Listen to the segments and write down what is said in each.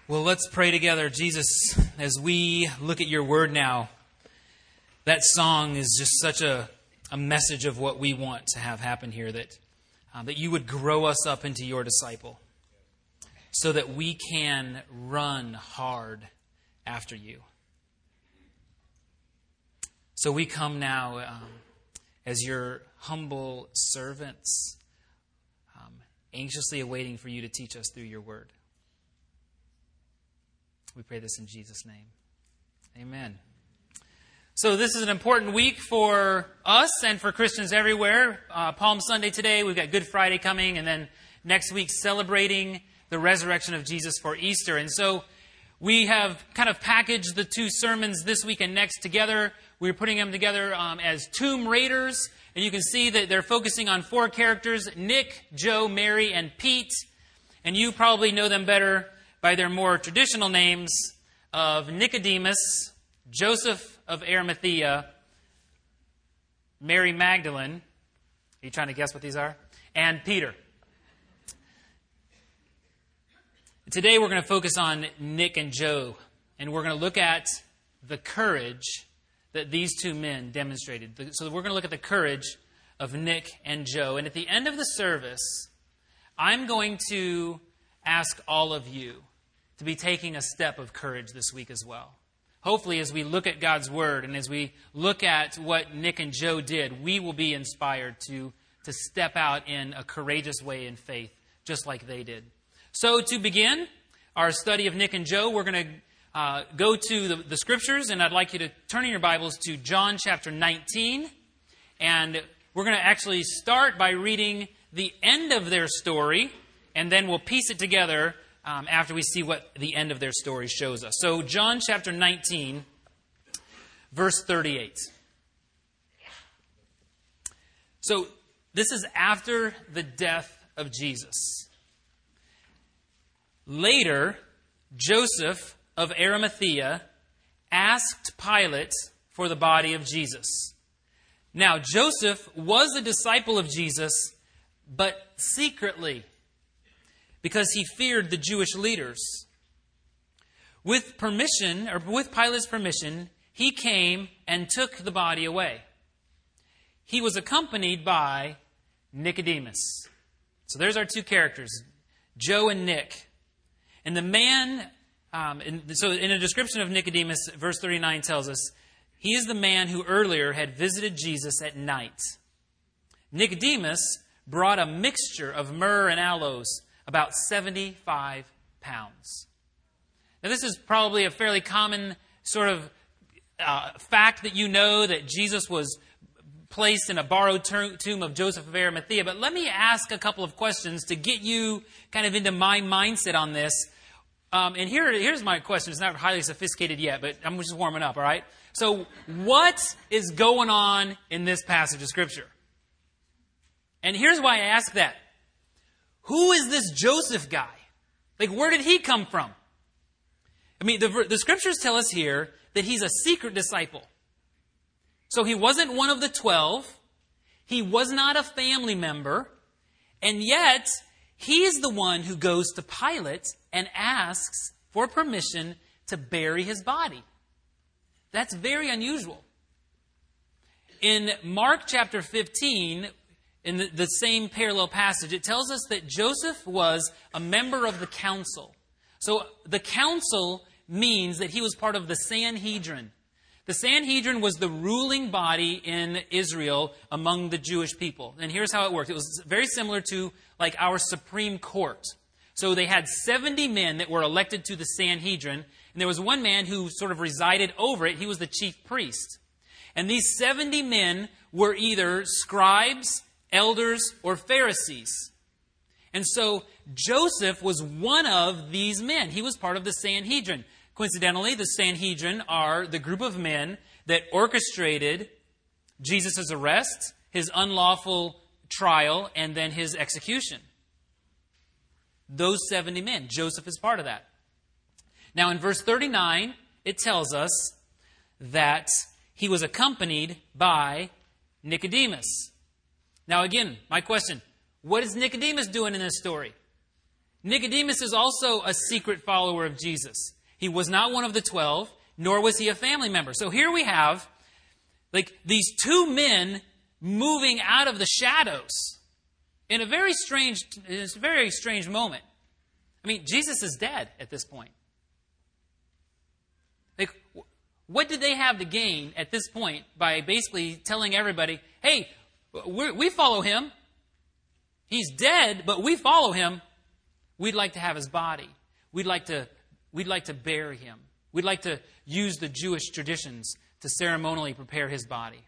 Well, let's pray together. Jesus, as we look at your word now, that song is just such a message of what we want to have happen here, that you would grow us up into your disciple so that we can run hard after you. So we come now as your humble servants, anxiously awaiting for you to teach us through your word. We pray this in Jesus' name. Amen. So this is an important week for us and for Christians everywhere. Palm Sunday today, we've got Good Friday coming, and then next week celebrating the resurrection of Jesus for Easter. And so we have kind of packaged the two sermons this week and next together. We're putting them together as Tomb Raiders, and you can see that they're focusing on four characters: Nick, Joe, Mary, and Pete. And you probably know them better by their more traditional names of Nicodemus, Joseph of Arimathea, Mary Magdalene. Are you trying to guess what these are? And Peter. Today we're going to focus on Nick and Joe, and we're going to look at the courage that these two men demonstrated. So we're going to look at the courage of Nick and Joe. And at the end of the service, I'm going to ask all of you to be taking a step of courage this week as well. Hopefully, as we look at God's Word and as we look at what Nick and Joe did, we will be inspired to step out in a courageous way in faith, just like they did. So to begin our study of Nick and Joe, we're going to go to the Scriptures, and I'd like you to turn in your Bibles to John chapter 19. And we're going to actually start by reading the end of their story, and then we'll piece it together after we see what the end of their story shows us. So John chapter 19, verse 38. So this is after the death of Jesus. Later, Joseph of Arimathea asked Pilate for the body of Jesus. Now, Joseph was a disciple of Jesus, but secretly, because he feared the Jewish leaders. With permission, or with Pilate's permission, he came and took the body away. He was accompanied by Nicodemus. So there's our two characters, Joe and Nick. And the man, so in a description of Nicodemus, verse 39 tells us, he is the man who earlier had visited Jesus at night. Nicodemus brought a mixture of myrrh and aloes, about 75 pounds. Now, this is probably a fairly common sort of fact that you know, that Jesus was placed in a borrowed tomb of Joseph of Arimathea. But let me ask a couple of questions to get you kind of into my mindset on this. And here's my question. It's not highly sophisticated yet, but I'm just warming up, all right? So what is going on in this passage of Scripture? And here's why I ask that. Who is this Joseph guy? Like, where did he come from? I mean, the Scriptures tell us here that he's a secret disciple. So he wasn't one of the 12. He was not a family member. And yet, he's the one who goes to Pilate and asks for permission to bury his body. That's very unusual. In Mark chapter 15, in the same parallel passage, it tells us that Joseph was a member of the council. So the council means that he was part of the Sanhedrin. The Sanhedrin was the ruling body in Israel among the Jewish people. And here's how it worked. It was very similar to like our Supreme Court. So they had 70 men that were elected to the Sanhedrin, and there was one man who sort of resided over it. He was the chief priest. And these 70 men were either scribes, elders, or Pharisees. And so Joseph was one of these men. He was part of the Sanhedrin. Coincidentally, the Sanhedrin are the group of men that orchestrated Jesus' arrest, his unlawful trial, and then his execution. Those 70 men. Joseph is part of that. Now in verse 39, it tells us that he was accompanied by Nicodemus. Now again, my question, what is Nicodemus doing in this story? Nicodemus is also a secret follower of Jesus. He was not one of the 12, nor was he a family member. So here we have these two men moving out of the shadows in a very strange moment. I mean, Jesus is dead at this point. What did they have to gain at this point by basically telling everybody, hey, we follow him. He's dead, but we follow him. We'd like to have his body. We'd like to bury him. We'd like to use the Jewish traditions to ceremonially prepare his body.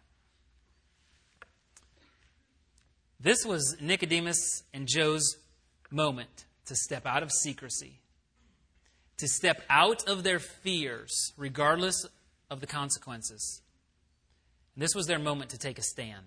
This was Nicodemus and Joe's moment to step out of secrecy, to step out of their fears, regardless of the consequences. And this was their moment to take a stand.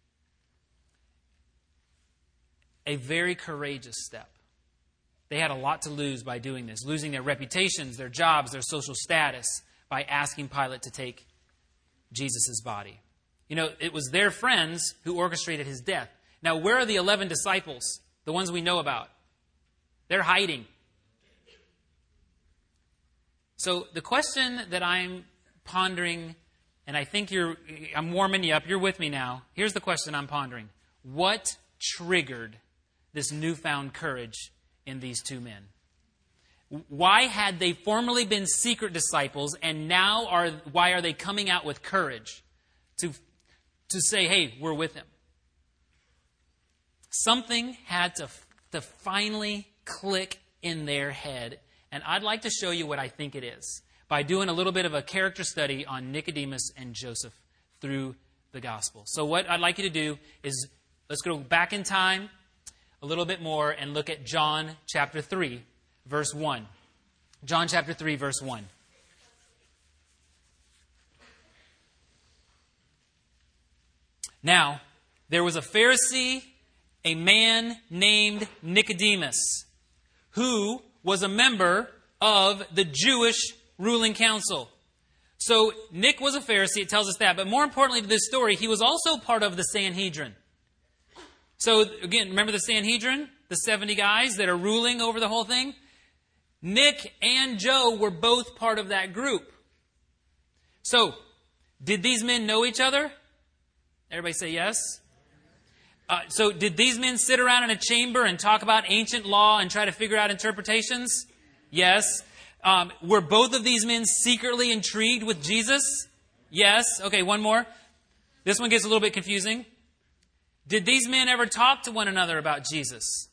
A very courageous step. They had a lot to lose by doing this, losing their reputations, their jobs, their social status, by asking Pilate to take Jesus' body. You know, it was their friends who orchestrated his death. Now, where are the 11 disciples, the ones we know about? They're hiding. So the question that I'm pondering, and I think I'm warming you up, you're with me now. Here's the question I'm pondering. What triggered this newfound courage in these two men? Why had they formerly been secret disciples, and now why are they coming out with courage to say, hey, we're with him? Something had to finally click in their head, and I'd like to show you what I think it is by doing a little bit of a character study on Nicodemus and Joseph through the gospel. So what I'd like you to do is let's go back in time a little bit more and look at John chapter 3, verse 1. John chapter 3, verse 1. Now, there was a Pharisee, a man named Nicodemus, who was a member of the Jewish ruling council. So Nick was a Pharisee, it tells us that. But more importantly to this story, he was also part of the Sanhedrin. So again, remember the Sanhedrin? The 70 guys that are ruling over the whole thing? Nick and Joe were both part of that group. So, did these men know each other? Everybody say yes. So did these men sit around in a chamber and talk about ancient law and try to figure out interpretations? Yes. Were both of these men secretly intrigued with Jesus? Yes. Okay, one more. This one gets a little bit confusing. Did these men ever talk to one another about Jesus?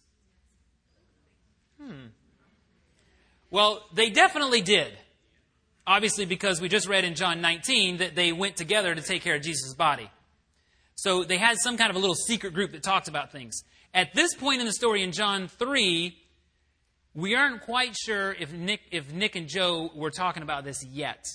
Well, they definitely did. Obviously, because we just read in John 19 that they went together to take care of Jesus' body. So they had some kind of a little secret group that talked about things. At this point in the story in John 3, we aren't quite sure if Nick and Joe were talking about this yet.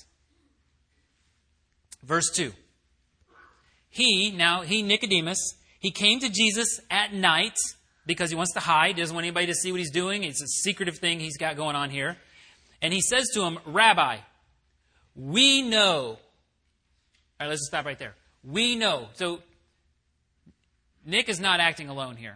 Verse 2. He, Nicodemus, he came to Jesus at night because he wants to hide. He doesn't want anybody to see what he's doing. It's a secretive thing he's got going on here. And he says to him, Rabbi, we know. All right, let's just stop right there. We know. So Nick is not acting alone here.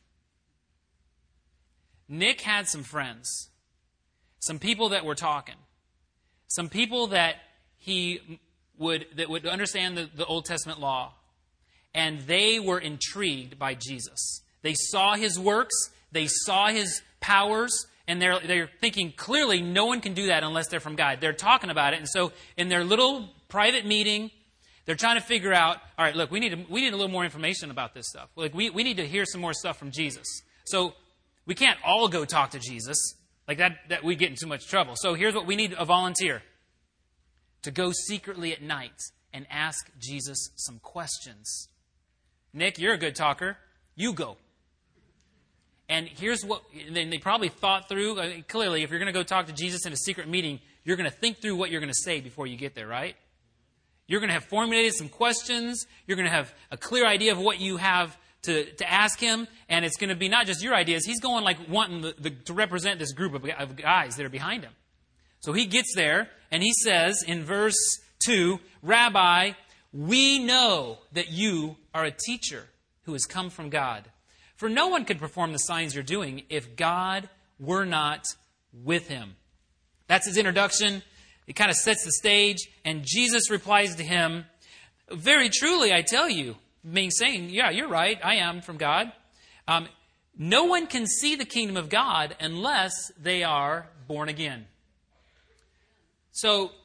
Nick had some friends, some people that were talking, some people that would understand the Old Testament law, and they were intrigued by Jesus. They saw his works, they saw his powers, and they're thinking clearly no one can do that unless they're from God. They're talking about it, and so in their little private meeting, they're trying to figure out, all right, look, we need a little more information about this stuff. Like we need to hear some more stuff from Jesus. So we can't all go talk to Jesus. Like that we get in too much trouble. So here's what we need: a volunteer to go secretly at night and ask Jesus some questions. Nick, you're a good talker. You go. And here's what, then they probably thought through. Clearly, if you're going to go talk to Jesus in a secret meeting, you're going to think through what you're going to say before you get there, right? You're going to have formulated some questions. You're going to have a clear idea of what you have to ask him. And it's going to be not just your ideas. He's going like wanting to represent this group of guys that are behind him. So he gets there and he says in verse 2, Rabbi, we know that you are a teacher who has come from God. For no one could perform the signs you're doing if God were not with him. That's his introduction. It kind of sets the stage. And Jesus replies to him, very truly, I tell you, meaning saying, yeah, you're right. I am from God. No one can see the kingdom of God unless they are born again. So,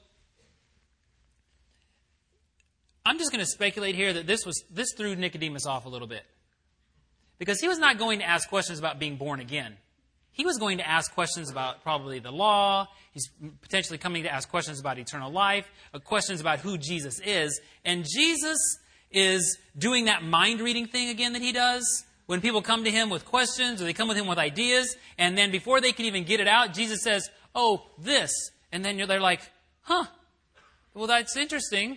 I'm just going to speculate here that this threw Nicodemus off a little bit. Because he was not going to ask questions about being born again. He was going to ask questions about probably the law. He's potentially coming to ask questions about eternal life, questions about who Jesus is. And Jesus is doing that mind-reading thing again that he does. When people come to him with questions or they come with him with ideas, and then before they can even get it out, Jesus says, oh, this. And then they're like, huh, well, that's interesting.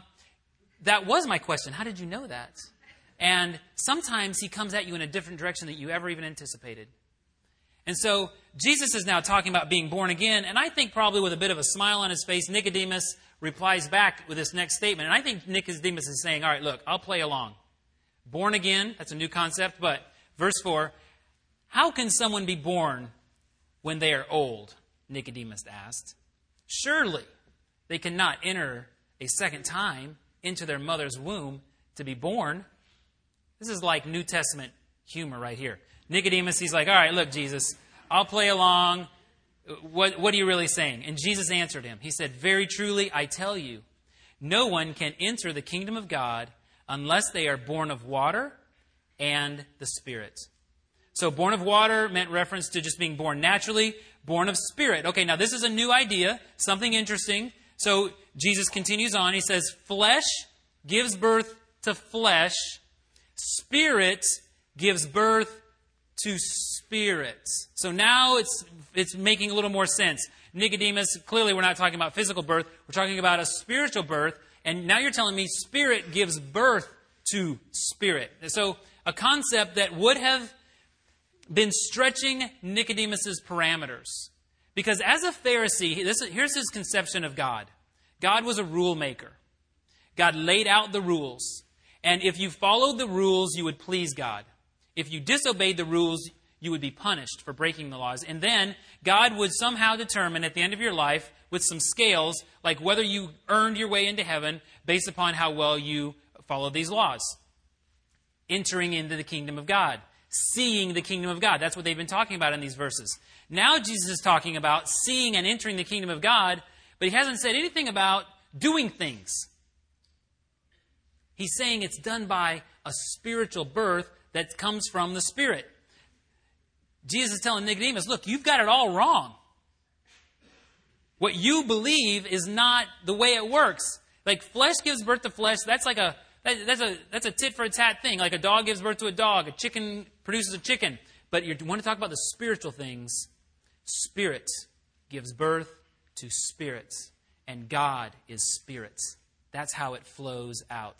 That was my question. How did you know that? And sometimes he comes at you in a different direction than you ever even anticipated. And so Jesus is now talking about being born again. And I think probably with a bit of a smile on his face, Nicodemus replies back with this next statement. And I think Nicodemus is saying, all right, look, I'll play along. Born again, that's a new concept. But verse 4, how can someone be born when they are old? Nicodemus asked. Surely they cannot enter a second time into their mother's womb to be born. This is like New Testament humor right here. Nicodemus, he's like, all right, look, Jesus, I'll play along. What are you really saying? And Jesus answered him. He said, very truly, I tell you, no one can enter the kingdom of God unless they are born of water and the Spirit. So born of water meant reference to just being born naturally, born of Spirit. Okay, now this is a new idea, something interesting. So Jesus continues on. He says, flesh gives birth to flesh. Spirit gives birth to spirit. So now it's making a little more sense. Nicodemus, clearly we're not talking about physical birth. We're talking about a spiritual birth. And now you're telling me spirit gives birth to spirit. So a concept that would have been stretching Nicodemus's parameters. Because as a Pharisee, here's his conception of God. God was a rule maker. God laid out the rules. And if you followed the rules, you would please God. If you disobeyed the rules, you would be punished for breaking the laws. And then God would somehow determine at the end of your life with some scales, like whether you earned your way into heaven based upon how well you followed these laws. Entering into the kingdom of God. Seeing the kingdom of God. That's what they've been talking about in these verses. Now Jesus is talking about seeing and entering the kingdom of God, but he hasn't said anything about doing things. He's saying it's done by a spiritual birth that comes from the Spirit. Jesus is telling Nicodemus, look, you've got it all wrong. What you believe is not the way it works. Like flesh gives birth to flesh, that's a tit for a tat thing. Like a dog gives birth to a dog, a chicken produces a chicken. But you want to talk about the spiritual things. Spirit gives birth to spirit. And God is spirit. That's how it flows out.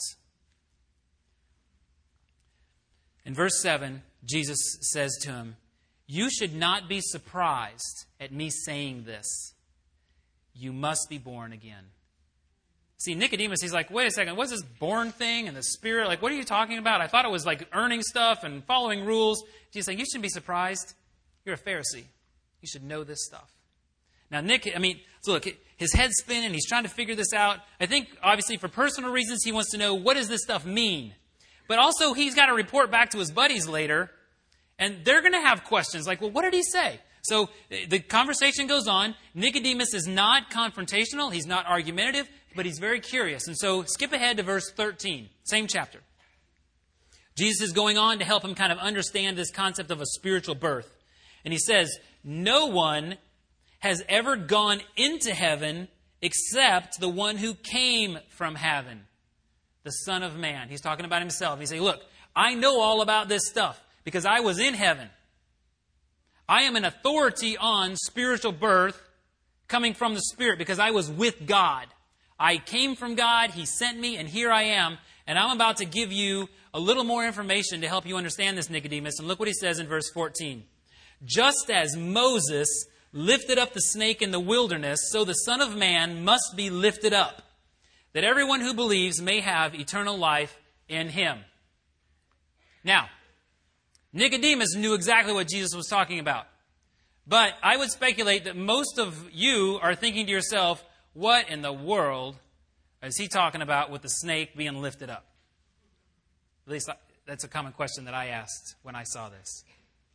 In verse 7, Jesus says to him, you should not be surprised at me saying this. You must be born again. See, Nicodemus, he's like, wait a second, what's this born thing and the Spirit? Like, what are you talking about? I thought it was like earning stuff and following rules. Jesus is like, you shouldn't be surprised. You're a Pharisee. You should know this stuff. Now, so look, his head's spinning. He's trying to figure this out. I think, obviously, for personal reasons, he wants to know, what does this stuff mean? But also, he's got to report back to his buddies later, and they're going to have questions like, well, what did he say? So the conversation goes on. Nicodemus is not confrontational. He's not argumentative, but he's very curious. And so skip ahead to verse 13, same chapter. Jesus is going on to help him kind of understand this concept of a spiritual birth. And he says, no one has ever gone into heaven except the one who came from heaven, the Son of Man. He's talking about himself. He's saying, look, I know all about this stuff because I was in heaven. I am an authority on spiritual birth coming from the Spirit because I was with God. I came from God, He sent me, and here I am. And I'm about to give you a little more information to help you understand this, Nicodemus. And look what he says in verse 14. Just as Moses lifted up the snake in the wilderness, so the Son of Man must be lifted up, that everyone who believes may have eternal life in Him. Now, Nicodemus knew exactly what Jesus was talking about. But I would speculate that most of you are thinking to yourself, what in the world is he talking about with the snake being lifted up? At least that's a common question that I asked when I saw this.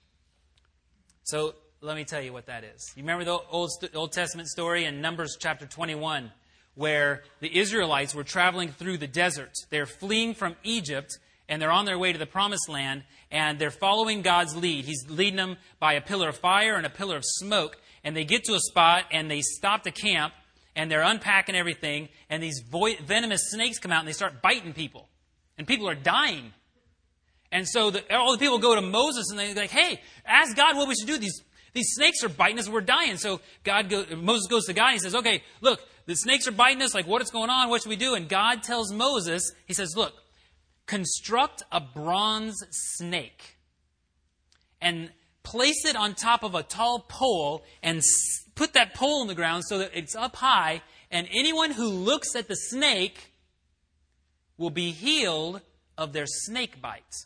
So let me tell you what that is. You remember the Old Testament story in Numbers chapter 21, where the Israelites were traveling through the desert. They're fleeing from Egypt, and they're on their way to the Promised Land, and they're following God's lead. He's leading them by a pillar of fire and a pillar of smoke, and they get to a spot, and they stop to camp, and they're unpacking everything, and these venomous snakes come out, and they start biting people, and people are dying. And so all the people go to Moses, and they're like, hey, ask God what we should do. These snakes are biting us, and we're dying. So Moses goes to God, and he says, okay, look, the snakes are biting us, like, what is going on? What should we do? And God tells Moses, he says, look, construct a bronze snake and place it on top of a tall pole and put that pole in the ground so that it's up high, and anyone who looks at the snake will be healed of their snake bite.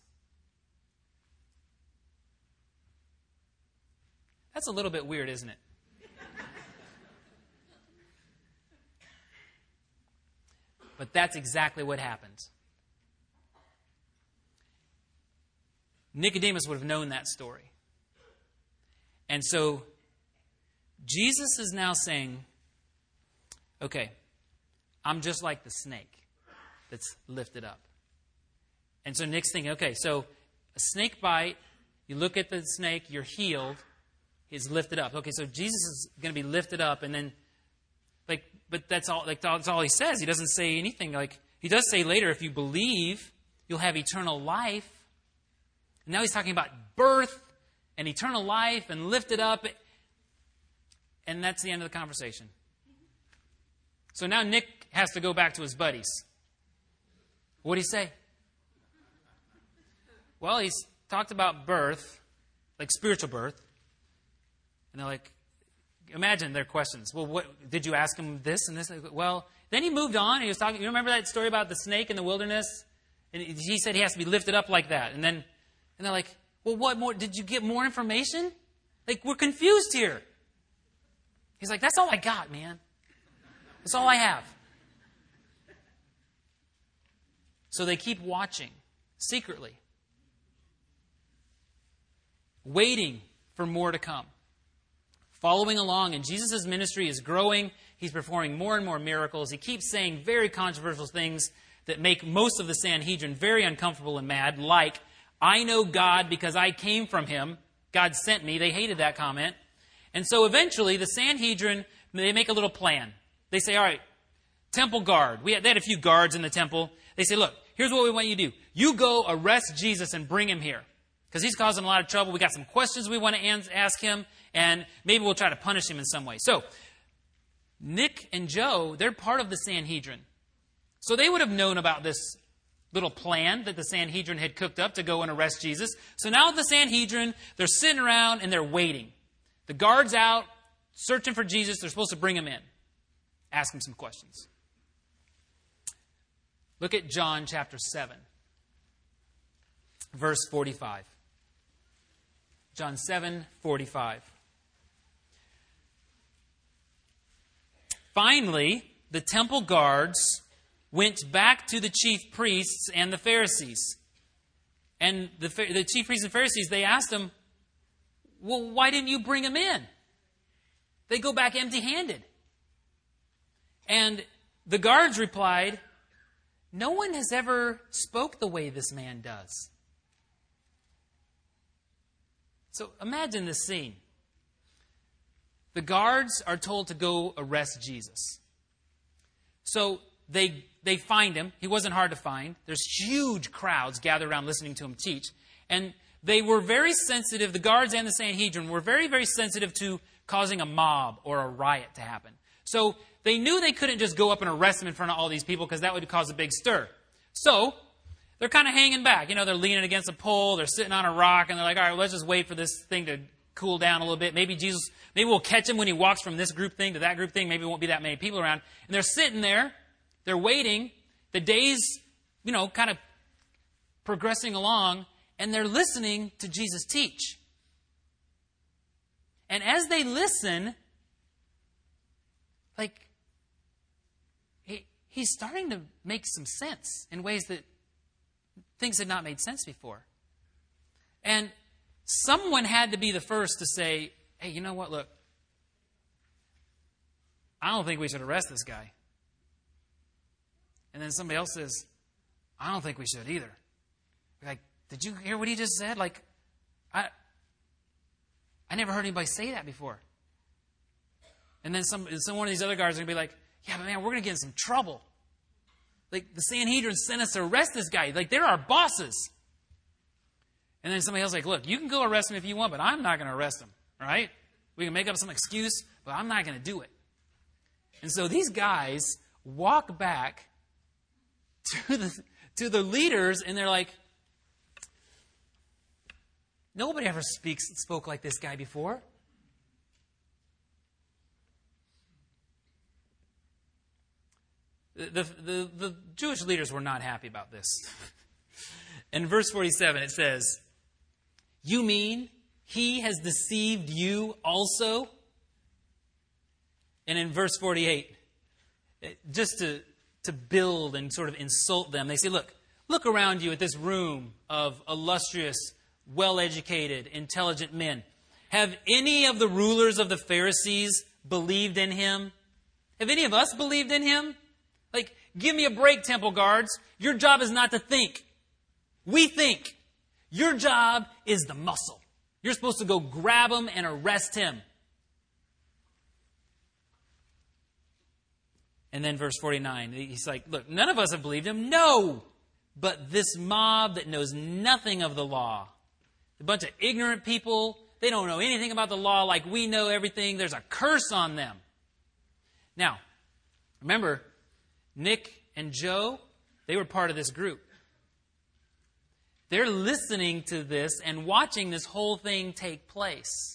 That's a little bit weird, isn't it? But that's exactly what happened. Nicodemus would have known that story. And so Jesus is now saying, okay, I'm just like the snake that's lifted up. And so Nick's thinking, okay, so a snake bite, you look at the snake, you're healed, he's lifted up. Okay, so Jesus is going to be lifted up, and then, but that's all he says. He doesn't say anything. He does say later, if you believe, you'll have eternal life. And now he's talking about birth and eternal life and lifted up. And that's the end of the conversation. So now Nick has to go back to his buddies. What did he say? Well, he's talked about birth, like spiritual birth. And they're like, imagine their questions. Well, what did you ask him this and this? Well, then he moved on. He was talking. You remember that story about the snake in the wilderness? And he said he has to be lifted up like that. And they're like, well, what more? Did you get more information? Like, we're confused here. He's like, that's all I got, man. That's all I have. So they keep watching secretly, waiting for more to come, following along. And Jesus' ministry is growing. He's performing more and more miracles. He keeps saying very controversial things that make most of the Sanhedrin very uncomfortable and mad, like, I know God because I came from him. God sent me. They hated that comment. And so eventually the Sanhedrin, they make a little plan. They say, all right, temple guard. They had a few guards in the temple. They say, look, here's what we want you to do. You go arrest Jesus and bring him here, because he's causing a lot of trouble. We got some questions we want to ask him, and maybe we'll try to punish him in some way. So Nick and Joe, they're part of the Sanhedrin. So they would have known about this little plan that the Sanhedrin had cooked up to go and arrest Jesus. So now the Sanhedrin, they're sitting around and they're waiting. The guard's out, searching for Jesus. They're supposed to bring him in, ask him some questions. Look at John chapter 7, verse 45. John 7:45. Finally, the temple guards went back to the chief priests and the Pharisees. And the chief priests and Pharisees, they asked him, well, why didn't you bring him in? They go back empty-handed. And the guards replied, no one has ever spoke the way this man does. So imagine this scene. The guards are told to go arrest Jesus. So they find him. He wasn't hard to find. There's huge crowds gathered around listening to him teach. And they were very sensitive, the guards and the Sanhedrin were very, very sensitive to causing a mob or a riot to happen. So they knew they couldn't just go up and arrest him in front of all these people, because that would cause a big stir. So they're kind of hanging back. You know, they're leaning against a pole, they're sitting on a rock, and they're like, all right, well, let's just wait for this thing to cool down a little bit. Maybe we'll catch him when he walks from this group thing to that group thing. Maybe there won't be that many people around. And they're sitting there, they're waiting. The day's, kind of progressing along, and they're listening to Jesus teach. And as they listen, like, he's starting to make some sense in ways that things had not made sense before. And someone had to be the first to say, hey, you know what, look, I don't think we should arrest this guy. And then somebody else says, I don't think we should either. Like, did you hear what he just said? Like, I never heard anybody say that before. And then some one of these other guys are going to be like, yeah, but man, we're going to get in some trouble. Like, the Sanhedrin sent us to arrest this guy. Like, they're our bosses. And then somebody else is like, look, you can go arrest him if you want, but I'm not going to arrest him. All right? We can make up some excuse, but I'm not going to do it. And so these guys walk back to the leaders, and they're like, nobody ever spoke like this guy before. The Jewish leaders were not happy about this. In verse 47, it says, you mean he has deceived you also? And in verse 48, just to build and sort of insult them, they say, look around you at this room of illustrious, well-educated, intelligent men. Have any of the rulers of the Pharisees believed in him? Have any of us believed in him? Like, give me a break, temple guards. Your job is not to think. We think. Your job is the muscle. You're supposed to go grab him and arrest him. And then verse 49, he's like, look, none of us have believed him. No, but this mob that knows nothing of the law, a bunch of ignorant people, they don't know anything about the law like we know everything. There's a curse on them. Now, remember, Nick and Joe, they were part of this group. They're listening to this and watching this whole thing take place.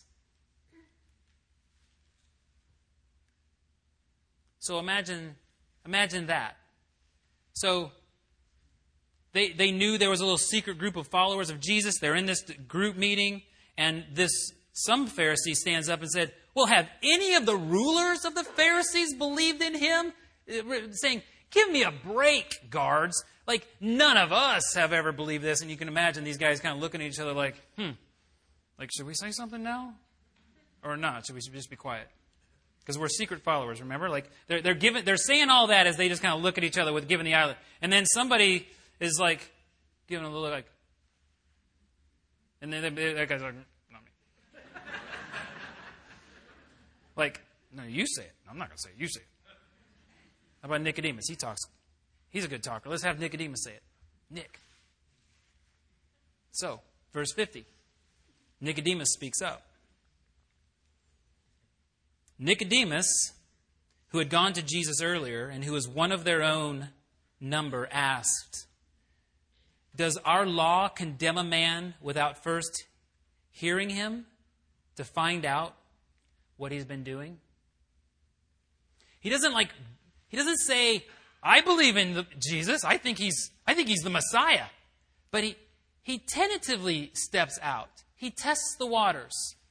So imagine that. So they knew there was a little secret group of followers of Jesus. They're in this group meeting, and some Pharisee stands up and said, well, have any of the rulers of the Pharisees believed in him? Saying, give me a break, guards. Like, none of us have ever believed this. And you can imagine these guys kind of looking at each other like, like, should we say something now? Or not? Should we just be quiet? Because we're secret followers, remember? Like, they're saying all that as they just kind of look at each other with giving the eye. And then somebody is like, giving a little like, and then that guy's like, not me. Like, no, you say it. I'm not going to say it. You say it. How about Nicodemus? He talks. He's a good talker. Let's have Nicodemus say it. Nick. So, verse 50. Nicodemus speaks up. Nicodemus, who had gone to Jesus earlier and who was one of their own number, asked, does our law condemn a man without first hearing him to find out what he's been doing? He doesn't say, I believe in Jesus. I think he's the Messiah. But he tentatively steps out. He tests the waters.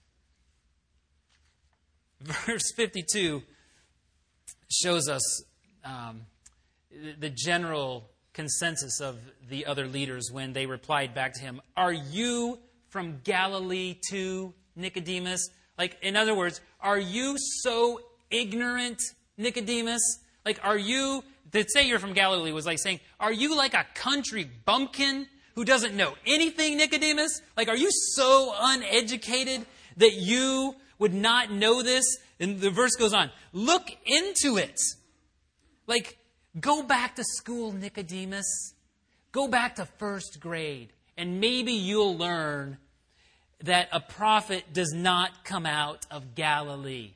Verse 52 shows us the general consensus of the other leaders when they replied back to him. Are you from Galilee too, Nicodemus? Like, in other words, are you so ignorant, Nicodemus? Like, are you, to say you're from Galilee was like saying, are you like a country bumpkin who doesn't know anything, Nicodemus? Like, are you so uneducated that you would not know this? And the verse goes on, look into it. Like, go back to school, Nicodemus. Go back to first grade, and maybe you'll learn that a prophet does not come out of Galilee.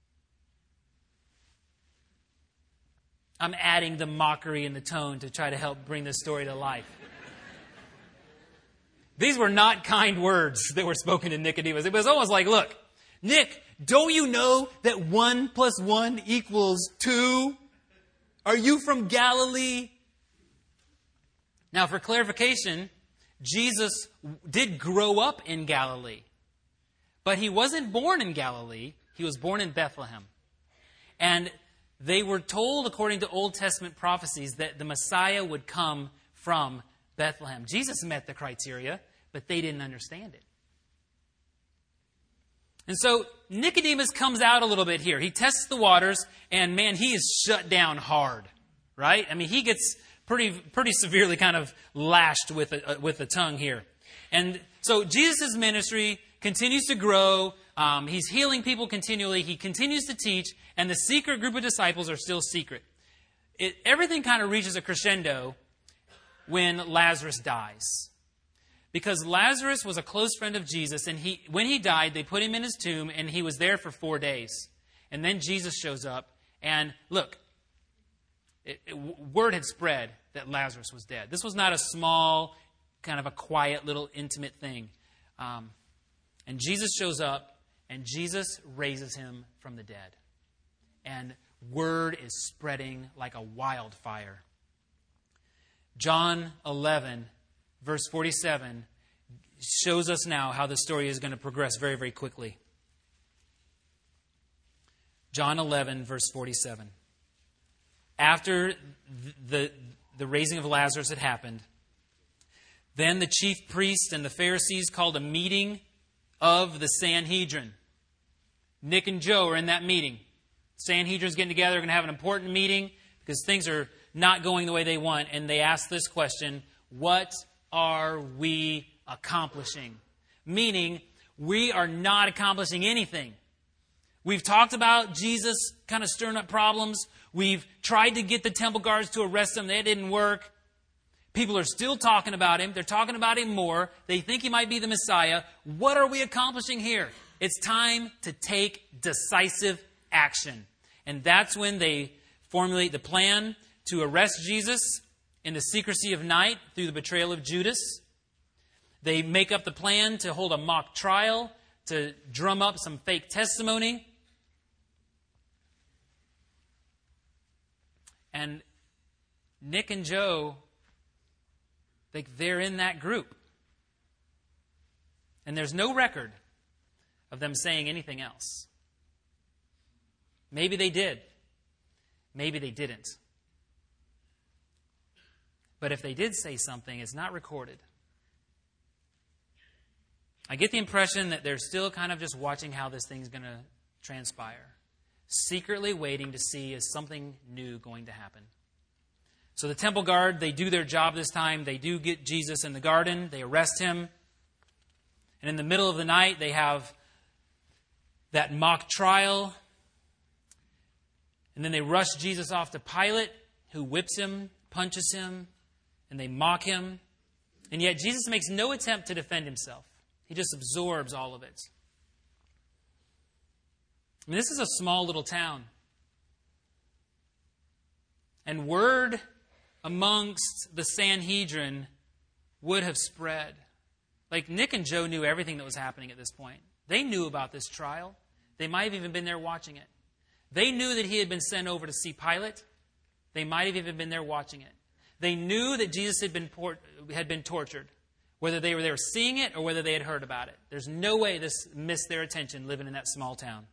I'm adding the mockery and the tone to try to help bring this story to life. These were not kind words that were spoken to Nicodemus. It was almost like, look, Nick, don't you know that 1 + 1 = 2? Are you from Galilee? Now, for clarification, Jesus did grow up in Galilee. But he wasn't born in Galilee. He was born in Bethlehem. And they were told, according to Old Testament prophecies, that the Messiah would come from Bethlehem. Jesus met the criteria, but they didn't understand it. And so Nicodemus comes out a little bit here. He tests the waters, and man, he is shut down hard, right? I mean, he gets pretty severely kind of lashed with the tongue here. And so Jesus' ministry continues to grow. He's healing people continually. He continues to teach, and the secret group of disciples are still secret. Everything kind of reaches a crescendo when Lazarus dies. Because Lazarus was a close friend of Jesus, and when he died, they put him in his tomb, and he was there for 4 days. And then Jesus shows up, and look, word had spread that Lazarus was dead. This was not a small, kind of a quiet little intimate thing. And Jesus shows up, and Jesus raises him from the dead. And word is spreading like a wildfire. John 11, verse 47, shows us now how the story is going to progress very, very quickly. John 11, verse 47. After the raising of Lazarus had happened, then the chief priests and the Pharisees called a meeting of the Sanhedrin. Nick and Joe are in that meeting. Sanhedrin's getting together, going to have an important meeting because things are not going the way they want. And they ask this question, what are we accomplishing? Meaning, we are not accomplishing anything. We've talked about Jesus kind of stirring up problems. We've tried to get the temple guards to arrest him. That didn't work. People are still talking about him. They're talking about him more. They think he might be the Messiah. What are we accomplishing here? It's time to take decisive action. And that's when they formulate the plan to arrest Jesus in the secrecy of night through the betrayal of Judas. They make up the plan to hold a mock trial, to drum up some fake testimony. And Nick and Joe, they're in that group. And there's no record of them saying anything else. Maybe they did. Maybe they didn't. But if they did say something, it's not recorded. I get the impression that they're still kind of just watching how this thing's going to transpire. Secretly waiting to see, is something new going to happen? So the temple guard, they do their job this time. They do get Jesus in the garden. They arrest him. And in the middle of the night, they have that mock trial. And then they rush Jesus off to Pilate, who whips him, punches him, and they mock him. And yet Jesus makes no attempt to defend himself. He just absorbs all of it. I mean, this is a small little town. And word amongst the Sanhedrin would have spread. Like Nick and Joe knew everything that was happening at this point. They knew about this trial. They might have even been there watching it. They knew that he had been sent over to see Pilate. They might have even been there watching it. They knew that Jesus had been tortured, whether they were there seeing it or whether they had heard about it. There's no way this missed their attention living in that small town.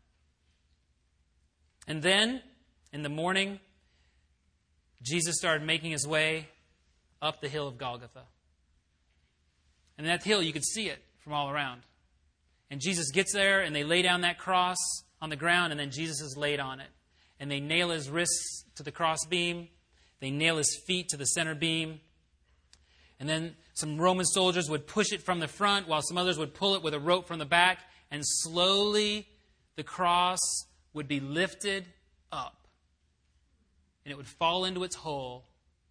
And then, in the morning, Jesus started making his way up the hill of Golgotha. And that hill, you could see it from all around. And Jesus gets there, and they lay down that cross on the ground, and then Jesus is laid on it. And they nail his wrists to the cross beam. They nail his feet to the center beam. And then some Roman soldiers would push it from the front, while some others would pull it with a rope from the back. And slowly, the cross would be lifted up. And it would fall into its hole.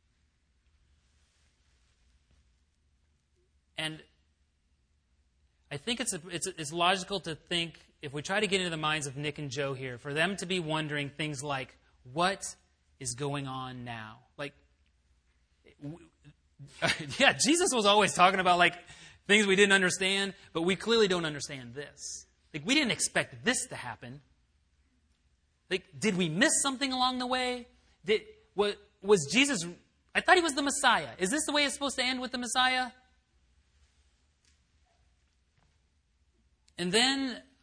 And I think it's logical to think, if we try to get into the minds of Nick and Joe here, for them to be wondering things like, what is going on now? Like, yeah, Jesus was always talking about like things we didn't understand, but we clearly don't understand this. Like, we didn't expect this to happen. Like, did we miss something along the way? Was Jesus... I thought he was the Messiah. Is this the way it's supposed to end with the Messiah? And then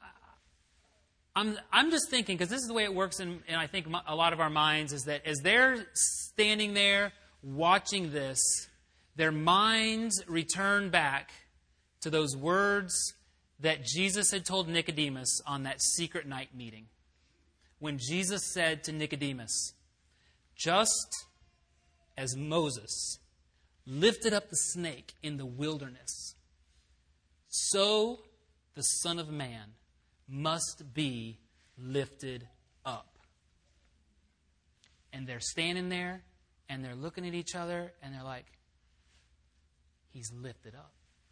I'm just thinking, because this is the way it works in I think a lot of our minds, is that as they're standing there watching this, their minds return back to those words that Jesus had told Nicodemus on that secret night meeting. When Jesus said to Nicodemus, just as Moses lifted up the snake in the wilderness, so the Son of Man must be lifted up. And they're standing there, and they're looking at each other, and they're like, He's lifted up.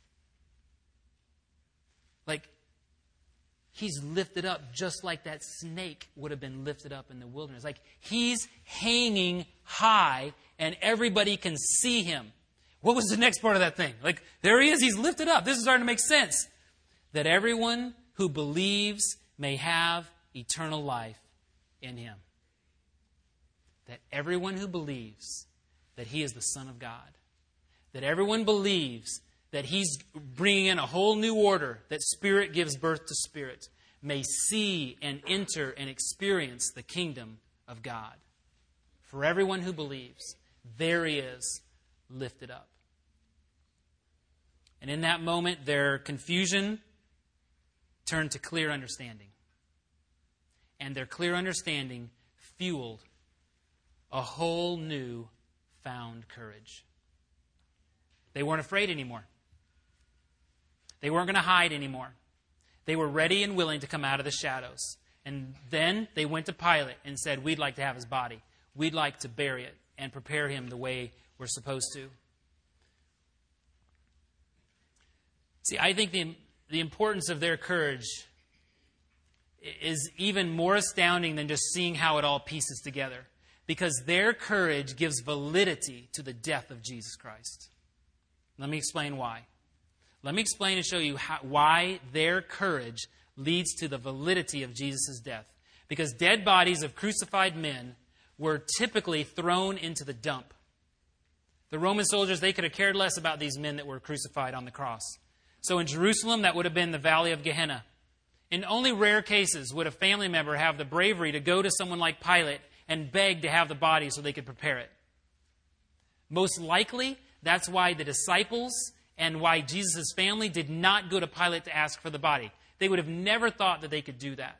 Like, He's lifted up just like that snake would have been lifted up in the wilderness. Like, He's hanging high, and everybody can see Him. What was the next part of that thing? Like, there He is. He's lifted up. This is starting to make sense. That everyone who believes may have eternal life in Him. That everyone who believes that He is the Son of God, that everyone believes that He's bringing in a whole new order, that Spirit gives birth to Spirit, may see and enter and experience the kingdom of God. For everyone who believes, there He is, lifted up. And in that moment, their confusion turned to clear understanding. And their clear understanding fueled a whole new found courage. They weren't afraid anymore. They weren't going to hide anymore. They were ready and willing to come out of the shadows. And then they went to Pilate and said, we'd like to have His body. We'd like to bury it and prepare Him the way we're supposed to. See, I think the importance of their courage is even more astounding than just seeing how it all pieces together. Because their courage gives validity to the death of Jesus Christ. Let me explain why. Let me explain and show you why their courage leads to the validity of Jesus' death. Because dead bodies of crucified men were typically thrown into the dump. The Roman soldiers, they could have cared less about these men that were crucified on the cross. So in Jerusalem, that would have been the Valley of Gehenna. In only rare cases would a family member have the bravery to go to someone like Pilate and beg to have the body so they could prepare it. Most likely, that's why the disciples and why Jesus' family did not go to Pilate to ask for the body. They would have never thought that they could do that.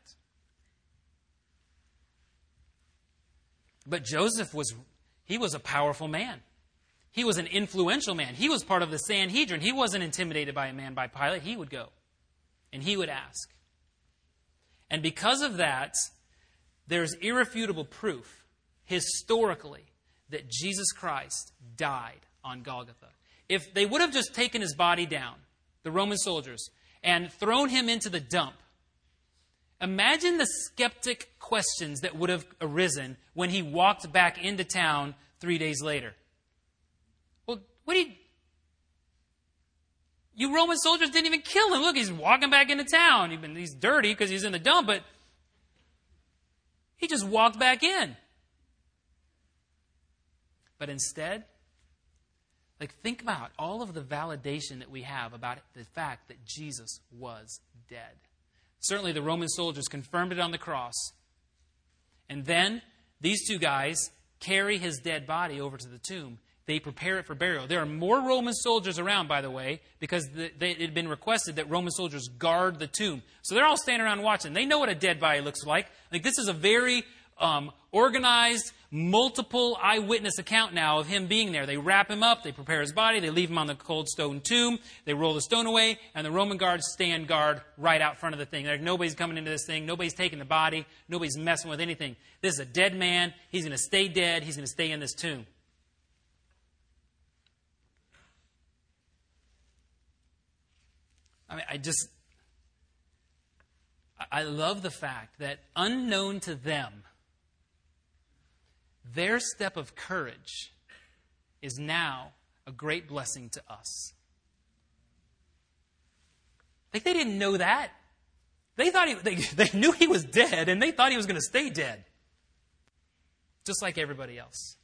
But Joseph was a powerful man. He was an influential man. He was part of the Sanhedrin. He wasn't intimidated by a man by Pilate. He would go and he would ask. And because of that, there's irrefutable proof historically that Jesus Christ died on Golgotha. If they would have just taken His body down, the Roman soldiers, and thrown Him into the dump, imagine the skeptic questions that would have arisen when He walked back into town 3 days later. Well, you Roman soldiers didn't even kill Him. Look, He's walking back into town. He's dirty because He's in the dump, but He just walked back in. But instead, think about all of the validation that we have about the fact that Jesus was dead. Certainly the Roman soldiers confirmed it on the cross. And then these two guys carry His dead body over to the tomb. They prepare it for burial. There are more Roman soldiers around, by the way, because it had been requested that Roman soldiers guard the tomb. So they're all standing around watching. They know what a dead body looks like. This is a very organized, multiple eyewitness account now of Him being there. They wrap Him up, they prepare His body, they leave Him on the cold stone tomb, they roll the stone away, and the Roman guards stand guard right out front of the thing. Nobody's coming into this thing, nobody's taking the body, nobody's messing with anything. This is a dead man, He's going to stay dead, He's going to stay in this tomb. I love the fact that unknown to them, their step of courage is now a great blessing to us. They didn't know that. They thought they knew He was dead, and they thought He was going to stay dead, just like everybody else.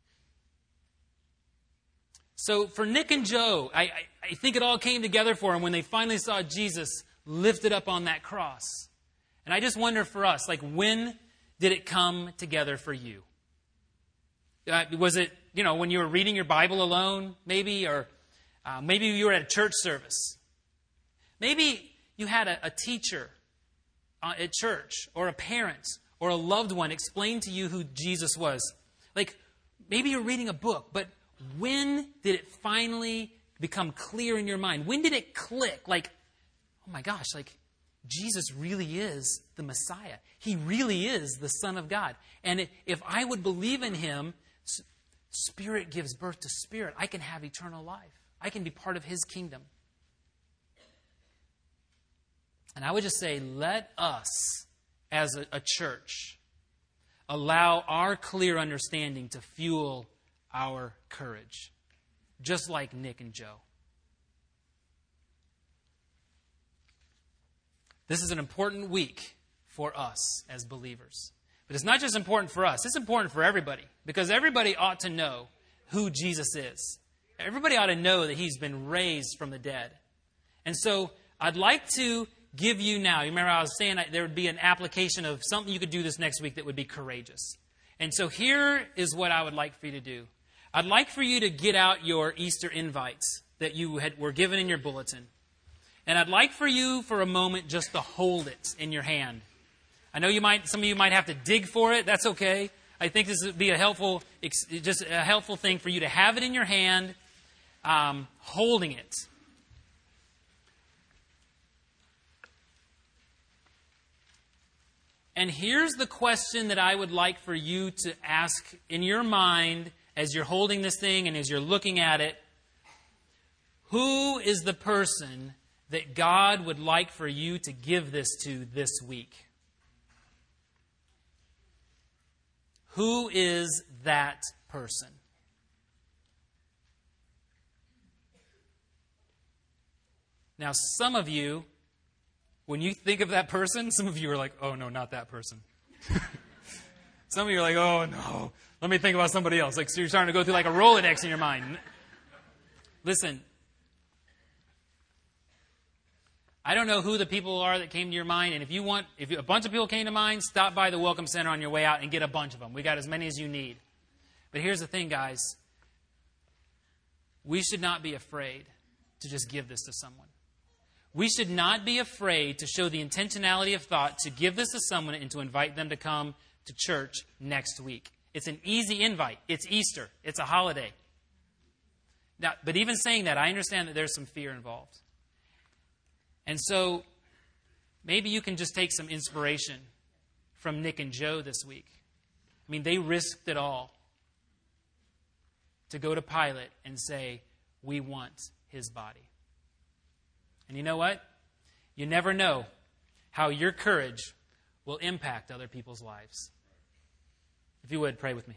So for Nick and Joe, I think it all came together for them when they finally saw Jesus lifted up on that cross. And I just wonder for us, like, when did it come together for you? Was it, when you were reading your Bible alone, maybe? Or maybe you were at a church service. Maybe you had a teacher at church, or a parent, or a loved one explain to you who Jesus was. Like, maybe you're reading a book, but when did it finally become clear in your mind? When did it click? Like, oh my gosh, like, Jesus really is the Messiah. He really is the Son of God. And if I would believe in him, Spirit gives birth to Spirit. I can have eternal life. I can be part of his kingdom. And I would just say, let us, as a church, allow our clear understanding to fuel our courage, just like Nick and Joe. This is an important week for us as believers. But it's not just important for us. It's important for everybody, because everybody ought to know who Jesus is. Everybody ought to know that he's been raised from the dead. And so I'd like to give you now, you remember I was saying there would be an application of something you could do this next week that would be courageous. And so here is what I would like for you to do. I'd like for you to get out your Easter invites that you were given in your bulletin. And I'd like for you for a moment just to hold it in your hand. I know some of you might have to dig for it. That's okay. I think this would be a helpful thing for you to have it in your hand, holding it. And here's the question that I would like for you to ask in your mind as you're holding this thing and as you're looking at it. Who is the person that God would like for you to give this to this week? Who is that person? Now, some of you, when you think of that person, some of you are like, oh, no, not that person. Some of you are like, oh, no, let me think about somebody else. Like, so you're starting to go through like a Rolodex in your mind. Listen, I don't know who the people are that came to your mind, and if a bunch of people came to mind, stop by the Welcome Center on your way out and get a bunch of them. We got as many as you need. But here's the thing, guys. We should not be afraid to just give this to someone. We should not be afraid to show the intentionality of thought to give this to someone and to invite them to come to church next week. It's an easy invite. It's Easter. It's a holiday. Now, but even saying that, I understand that there's some fear involved. And so maybe you can just take some inspiration from Nick and Joe this week. I mean, they risked it all to go to Pilate and say, we want his body. And you know what? You never know how your courage will impact other people's lives. If you would, pray with me.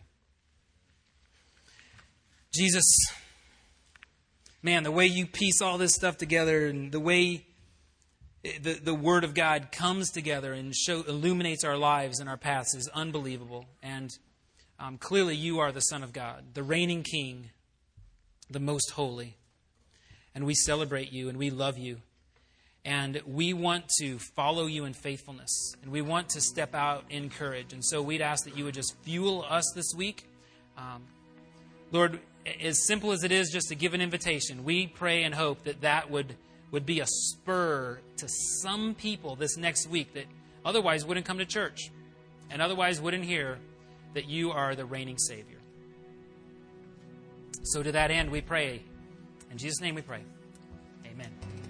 Jesus, man, the way you piece all this stuff together and the way the Word of God comes together and illuminates our lives and our paths is unbelievable. And clearly you are the Son of God, the reigning King, the most holy. And we celebrate you and we love you. And we want to follow you in faithfulness. And we want to step out in courage. And so we'd ask that you would just fuel us this week. Lord, as simple as it is just to give an invitation, we pray and hope that would be a spur to some people this next week that otherwise wouldn't come to church and otherwise wouldn't hear that you are the reigning Savior. So to that end, we pray. In Jesus' name we pray. Amen.